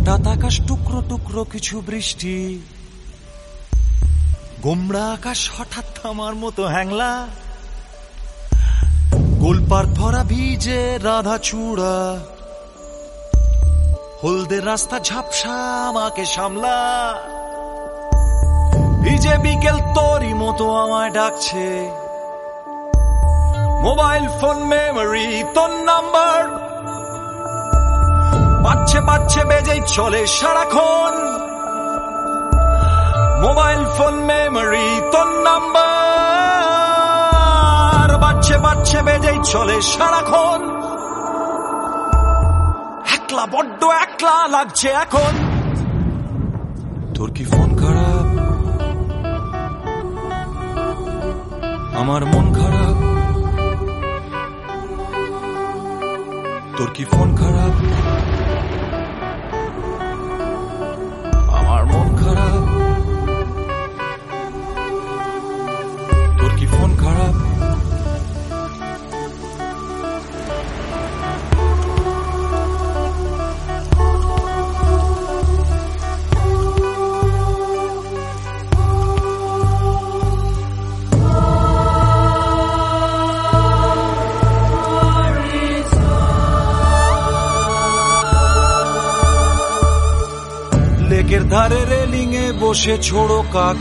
হঠাৎ আকাশ টুকরো টুকরো কিছু বৃষ্টি, গোমড়া আকাশ হঠাৎ থামার মতো হ্যাংলা, গোলপার্ক ভরা ভিজে রাধা চূড়া, হলদের রাস্তা ঝাপসা আমাকে সামলা, ভিজে বিকেল তোরই মতো আমায় ডাকছে, মোবাইল ফোন মেমোরি তোর নাম্বার বাজছে বাজছে বেজেই চলে সারাক্ষণ, মোবাইল ফোন মেমোরি তোর নাম্বার বাজছে বাজছে বেজেই চলে সারাক্ষণ, একলা বড্ড একলা লাগছে এখন। তোর কি ফোন খারাপ? আমার মন খারাপ। তোর কি ফোন খারাপ? আমার মন খারাপ। তোর কি ফোন খারাপ? লেকের ধারে রেলিং এ বসে ছোড়ো কাক,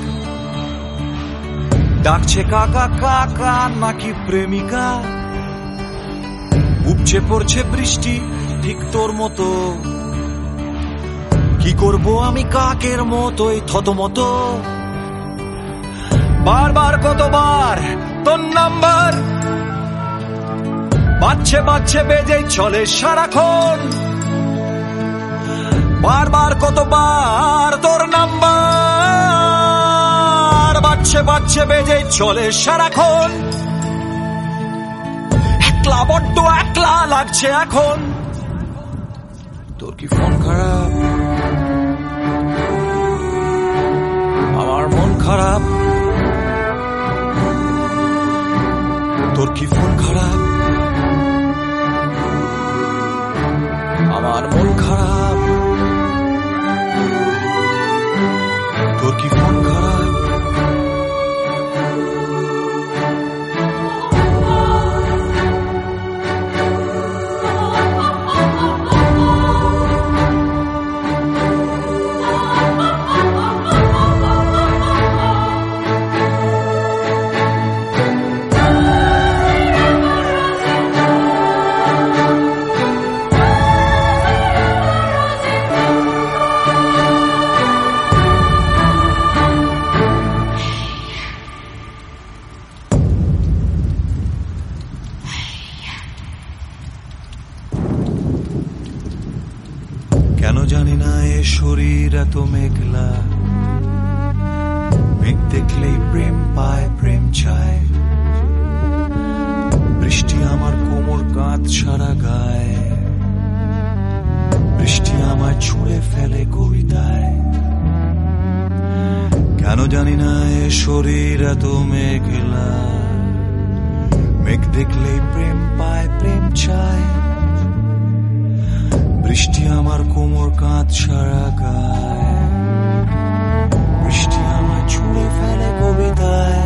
ডাকছে কাকা কাকা নাকি প্রেমিকা, উপচে পড়ছে বৃষ্টি ঠিক তোর মতো, কি করবো আমি কাকের মতোই থতমত, বারবার কতবার তোর নাম্বার বাজছে বাজছে বেজেই চলে সারাক্ষণ, বারবার কতবার তোর নাম্বার বাজছে বাজছে বেজেই চলে সারাক্ষণ, একলা বড্ড একলা লাগছে এখন। তোর কি ফোন খারাপ? আমার মন খারাপ। তোর কি ফোন খারাপ? আমার মন খারাপ। তোর কি ফোন খারাপ? কেন জানি না এ শরীর এত মেঘলা, মেঘ দেখলেই প্রেম পায় প্রেম চায়, বৃষ্টি আমার কোমর কাঁধ সারা গায়ে, বৃষ্টি আমায় ছুঁড়ে ফেলে কবিতায়। কেন জানি না এ শরীর এত মেঘলা, মেঘ দেখলেই প্রেম পায় প্রেম চায়, বৃষ্টি আমার কোমর কাঁধ সারা গায়ে, বৃষ্টি আমায় ছুঁড়ে ফেলে কবিতায়।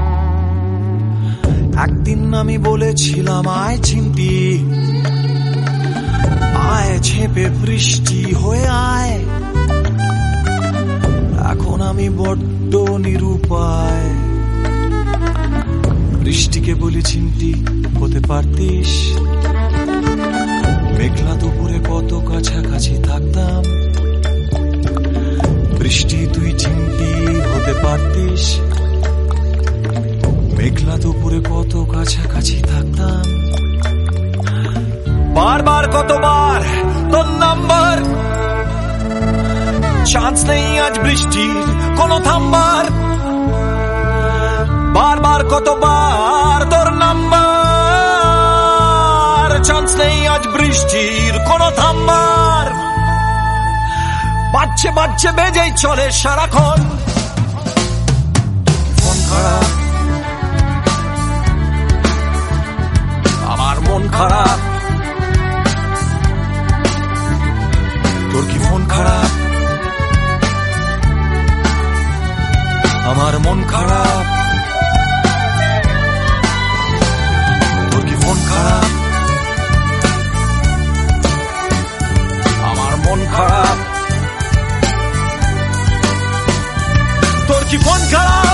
একদিন আমি বলেছিলাম আয় চিমটি, আয় ঝেঁপে বৃষ্টি হয়ে আয়, এখন আমি বড্ড নিরুপায়। বৃষ্টিকে বলি চিমটি হতে পারতিস, মেঘলা দুপুরে কত কাছাকাছি থাকতাম, বৃষ্টি তুই চিমটি হতে পারতিস, মেঘলা দুপুরে কত কাছাকাছি থাকতাম, বারবার কতবার তোর নাম্বার চান্স নেই আজ বৃষ্টির কোনো থামবার, বারবার কতবার তোর নাম্বার চান্স নেই আজ বৃষ্টির কোনো থামবার, বাজছে বাজছে বেজেই চলে সারাক্ষণ। ফোন খারাপ, আমার মন খারাপ। তোর কি ফোন খারাপ? আমার মন খারাপ। তোর কি ফোন খারাপ? আমার মন খারাপ। তোর কি ফোন খারাপ?